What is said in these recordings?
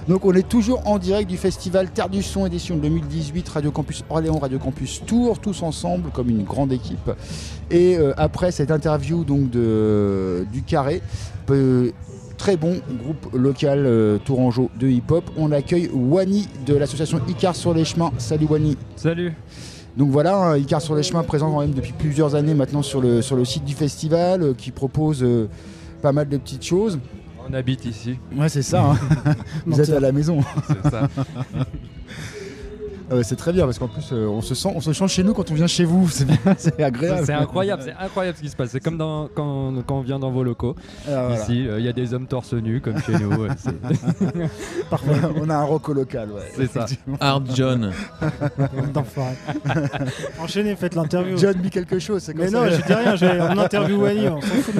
Donc on est toujours en direct du festival Terre du Son édition 2018, Radio Campus Orléans, Radio Campus Tours, tous ensemble comme une grande équipe. Et après cette interview donc du Carré, très bon groupe local tourangeau de hip-hop, on accueille Wani de l'association Icar sur les chemins. Salut Wani. Salut. Donc voilà, Icar sur les chemins présent quand même depuis plusieurs années maintenant sur le site du festival, qui propose pas mal de petites choses. On habite ici. Ouais, c'est ça. Hein. Vous êtes à la maison. C'est ça. C'est très bien parce qu'en plus on se sent chez nous quand on vient chez vous, c'est bien, c'est agréable. C'est incroyable ce qui se passe. C'est comme quand on vient dans vos locaux. Alors, ici, il y a des hommes torse nus comme chez nous. Parfait. On a un roco local, ouais. C'est ça. Hard John. Enchaînez, faites l'interview. John dit quelque chose, c'est comme mais ça. Mais non, je dis rien, on interview Wani, on s'en fout.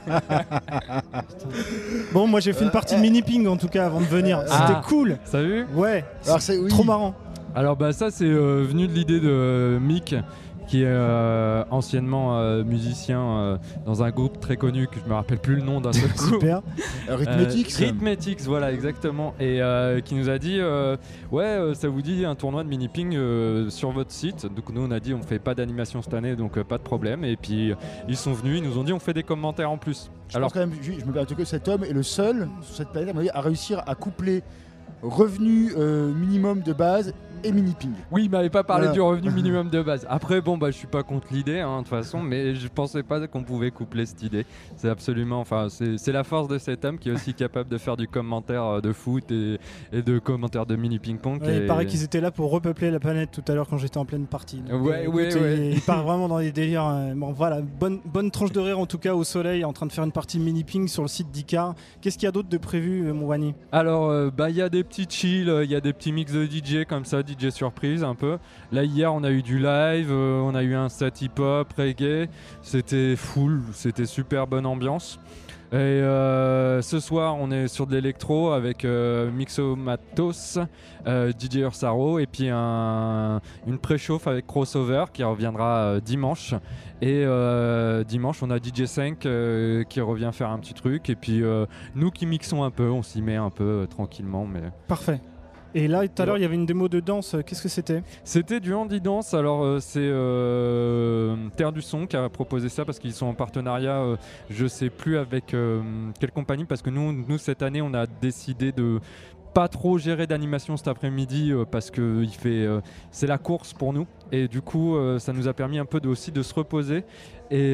Bon, moi j'ai fait une partie de mini-ping en tout cas avant de venir. C'était cool. Ça a vu ? Ouais. Alors, trop marrant. Alors ça c'est venu de l'idée de Mick qui est anciennement musicien dans un groupe très connu que je me rappelle plus le nom d'un seul coup. Super. Rhythmetics, voilà exactement, et qui nous a dit ça vous dit un tournoi de mini-ping sur votre site. Donc nous on a dit on fait pas d'animation cette année, donc pas de problème, et puis ils sont venus, ils nous ont dit on fait des commentaires en plus. Je pense quand même, je me permets que cet homme est le seul sur cette planète à réussir à coupler revenu minimum de base et mini-ping. Oui, il m'avait pas parlé du revenu minimum de base. Après, je suis pas contre l'idée, de toute façon, mais je pensais pas qu'on pouvait coupler cette idée. C'est absolument, c'est la force de cet homme qui est aussi capable de faire du commentaire de foot et de commentaire de mini-ping-pong. Ouais, il paraît qu'ils étaient là pour repeupler la planète tout à l'heure quand j'étais en pleine partie. Donc, il part vraiment dans des délires. Bon, voilà, bonne tranche de rire en tout cas au soleil, en train de faire une partie mini-ping sur le site d'Icar. Qu'est-ce qu'il y a d'autre de prévu, mon Wani ? Alors, il y a des petits chill, il y a des petits mix de DJ comme ça, DJ surprise un peu. Là hier on a eu du live, on a eu un set hip-hop, reggae, c'était full, c'était super bonne ambiance. Et ce soir on est sur de l'électro avec Mixomatos, DJ Ursaro, et puis une préchauffe avec Crossover qui reviendra dimanche. Et dimanche on a DJ 5 qui revient faire un petit truc, et puis nous qui mixons un peu, on s'y met un peu tranquillement. Mais... Parfait. Et là, tout à l'heure, il y avait une démo de danse. Qu'est-ce que c'était ? C'était du handi dance. Alors, c'est Terre du Son qui a proposé ça parce qu'ils sont en partenariat, je sais plus avec quelle compagnie, parce que nous, cette année, on a décidé de pas trop gérer d'animation cet après-midi parce que c'est la course pour nous, et du coup ça nous a permis un peu aussi de se reposer, et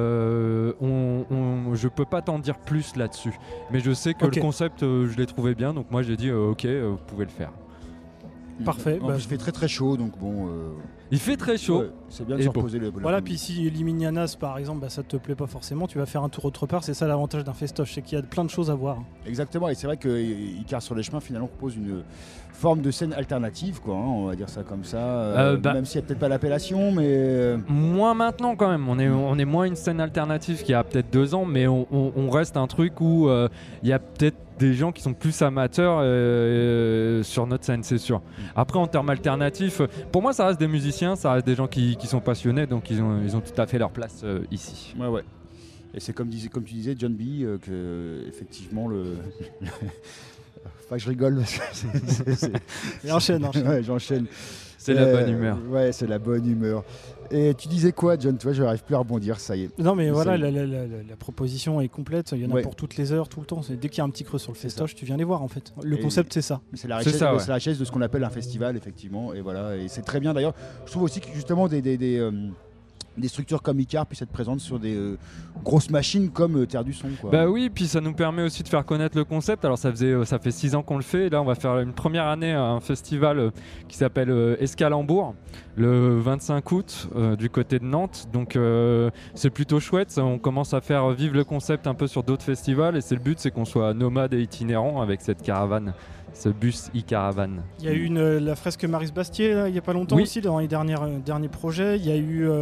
je peux pas t'en dire plus là-dessus, mais je sais que le concept je l'ai trouvé bien, donc moi j'ai dit ok, vous pouvez le faire. Parfait. Il fait très très chaud, donc bon. Il fait très chaud. Ouais, c'est bien de se reposer le. Voilà, puis si Liminianas par exemple, ça te plaît pas forcément, tu vas faire un tour autre part. C'est ça l'avantage d'un festoche, c'est qu'il y a plein de choses à voir. Exactement, et c'est vrai que Icar sur les chemins finalement propose une forme de scène alternative, quoi. On va dire ça comme ça. Même s'il y a peut-être pas l'appellation, mais. Moins maintenant quand même. On est moins une scène alternative qu'il y a peut-être 2 ans, mais on reste un truc où il y a peut-être des gens qui sont plus amateurs sur notre scène, c'est sûr. Après, en termes alternatifs, pour moi, ça reste des musiciens, ça reste des gens qui sont passionnés, donc ils ont tout à fait leur place ici. Ouais. Et c'est comme tu disais, John B, que effectivement Enfin, je rigole parce que Enchaîne. Ouais, j'enchaîne. C'est la bonne humeur. Ouais, c'est la bonne humeur. Et tu disais quoi, John ? Tu vois, je n'arrive plus à rebondir, ça y est. Non, mais voilà, la proposition est complète. Il y en a pour toutes les heures, tout le temps. Dès qu'il y a un petit creux sur le festoche, tu viens les voir en fait. Le concept, c'est ça. C'est la richesse de ce qu'on appelle un festival, effectivement. Et voilà, et c'est très bien d'ailleurs. Je trouve aussi que justement des structures comme Icar puissent être présentes sur des grosses machines comme Terre du Son, quoi. Bah oui, puis ça nous permet aussi de faire connaître le concept. Alors ça fait 6 ans qu'on le fait, et là on va faire une première année à un festival qui s'appelle Escalembourg le 25 août du côté de Nantes, donc c'est plutôt chouette. On commence à faire vivre le concept un peu sur d'autres festivals, et le but c'est qu'on soit nomade et itinérant avec cette caravane, ce bus e-caravane. Il y a eu la fresque Maris Bastier là, il n'y a pas longtemps, aussi, dans les derniers projets. Il y a eu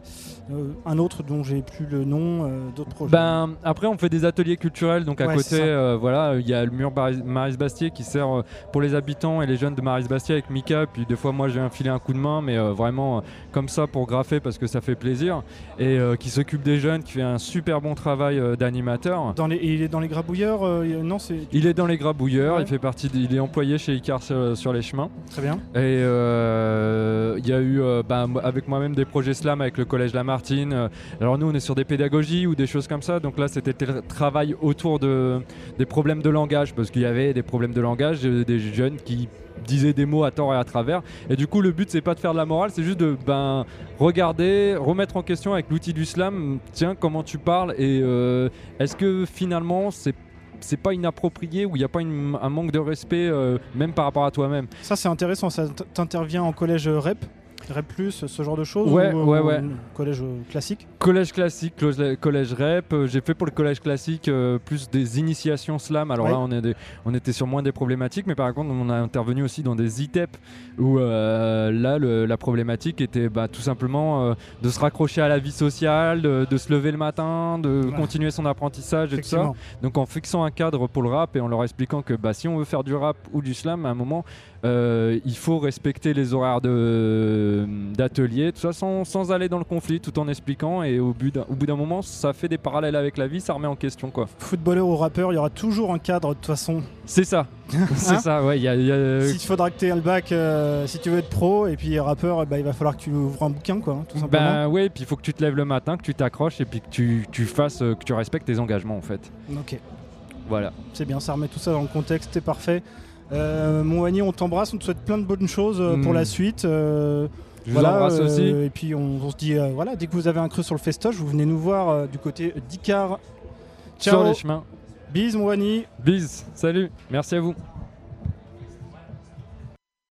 un autre dont j'ai plus le nom, d'autres projets. Après on fait des ateliers culturels, donc à côté il y a le mur Maris-Bastier qui sert pour les habitants et les jeunes de Maris-Bastier avec Mika, puis des fois moi je viens filer un coup de main, mais vraiment comme ça pour graffer parce que ça fait plaisir, et qui s'occupe des jeunes, qui fait un super bon travail d'animateur. Il est dans les Grabouilleurs non, il est dans les Grabouilleurs, il est employé chez Icar sur les chemins. Très bien. Et il y a eu avec moi-même des projets slam avec le collège Lamartine. Alors nous on est sur des pédagogies ou des choses comme ça, donc là c'était le travail autour des problèmes de langage, parce qu'il y avait des problèmes de langage, des jeunes qui disaient des mots à tort et à travers, et du coup le but c'est pas de faire de la morale, c'est juste de regarder, remettre en question avec l'outil du slam, tiens comment tu parles, et est-ce que finalement c'est pas inapproprié, ou il n'y a pas un manque de respect même par rapport à toi-même. Ça c'est intéressant, ça t'intervient en collège REP, ce genre de choses, ouais. Collège classique. Collège classique, collège REP. J'ai fait pour le collège classique plus des initiations slam. Alors là, on était sur moins des problématiques, mais par contre, on a intervenu aussi dans des ITEP où là, la problématique était tout simplement de se raccrocher à la vie sociale, de se lever le matin, de continuer son apprentissage et tout ça. Donc en fixant un cadre pour le rap et en leur expliquant que si on veut faire du rap ou du slam, à un moment, il faut respecter les horaires d'atelier, tout ça sans aller dans le conflit, tout en expliquant, et au bout d'un moment ça fait des parallèles avec la vie, ça remet en question quoi. Footballeur ou rappeur, il y aura toujours un cadre de toute façon. C'est ça. C'est ça, ouais. S'il faudra que tu aies le bac, si tu veux être pro, et puis rappeur, il va falloir que tu ouvres un bouquin quoi, tout simplement. Ouais, puis il faut que tu te lèves le matin, que tu t'accroches, et puis que tu fasses, que tu respectes tes engagements en fait. Ok. Voilà. C'est bien, ça remet tout ça dans le contexte, c'est parfait. Mon Wani, on t'embrasse, on te souhaite plein de bonnes choses pour la suite. Je vous embrasse aussi. Et puis on se dit, dès que vous avez un creux sur le festoche, vous venez nous voir du côté d'Icar. Ciao. Sur les chemins. Bis, mon Wani. Bis, salut, merci à vous.